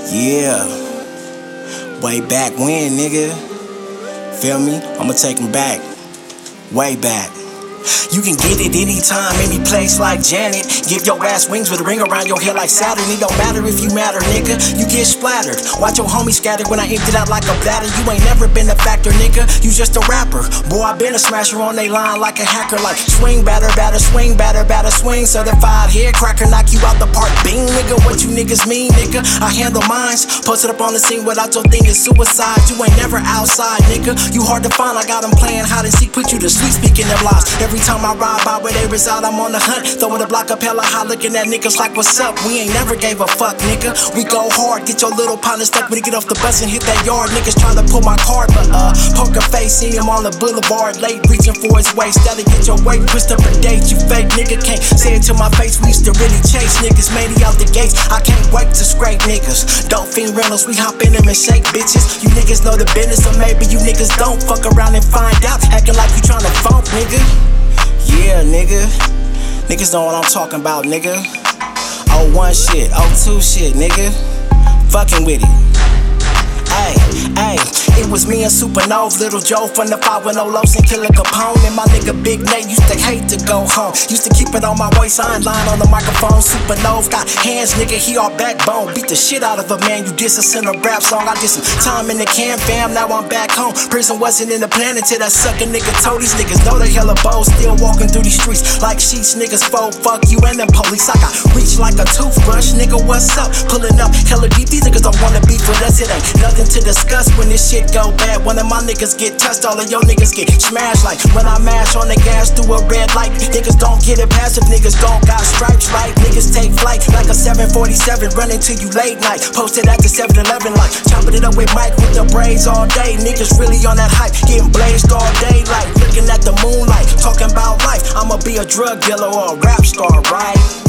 Yeah, way back when, nigga. Feel me? I'ma take 'em back. Way back. You can get it anytime, any place like Janet. Give your ass wings with a ring around your head like Saturn. It don't matter if you matter, nigga. You get splattered. Watch your homies scatter when I emptied out like a bladder. You ain't never been a factor, nigga. You just a rapper. Boy, I been a smasher on they line like a hacker. Like swing, batter, batter, swing, batter, batter, swing. Certified head cracker, knock you out the park. Bing, nigga. What you niggas mean, nigga? I handle mines. Posted up on the scene without your thing is suicide. You ain't never outside, nigga. You hard to find. I got them playing hide and seek, put you to sleep, speaking them lies. Every time I ride by where they reside, I'm on the hunt. Throwing the block up hella high, looking at niggas like, what's up? We ain't never gave a fuck, nigga. We go hard, get your little partner stuck when you get off the bus and hit that yard. Niggas tryna pull my card, but poker face, see him on the boulevard, late reaching for his waist. That'll get your weight twist up a date. You fake nigga can't say it to my face. We used to really chase niggas, made it out the gates. I can't wait to scrape niggas. Dope fiend rentals, we hop in them and shake bitches. You niggas know the business, or maybe you niggas don't. Fuck around and find out, acting like you tryna funk, nigga. Yeah, nigga. Niggas know what I'm talking about, nigga. 01 shit, 02 shit, nigga. Fucking with it. Ayy, it was me and Supernova, Little Joe from the 510 Los and Killer Capone. And my nigga Big Nate used to hate to go home. Used to keep it on my waistline, line on the microphone. Supernova got hands, nigga, he all backbone. Beat the shit out of a man, you diss us in a rap song. I did some time in the camp, fam, now I'm back home. Prison wasn't in the plan until that sucker nigga told these niggas know they hella bold. Still walking through these streets like sheets, niggas fold. Fuck you and them police. I got reach like a toothbrush, nigga, what's up? Pulling up hella deep, these niggas don't wanna beef with us. It ain't nothing to discuss when this shit go bad. One of my niggas get touched, all of your niggas get smashed. Like when I mash on the gas through a red light. Niggas don't get it past if niggas don't got stripes right. Niggas take flight like a 747, running to you late night. Posted at the 7-Eleven like chopping it up with Mike with the braids all day. Niggas really on that hype, getting blazed all day. Like looking at the moonlight, talking about life. I'ma be a drug dealer or a rap star, right?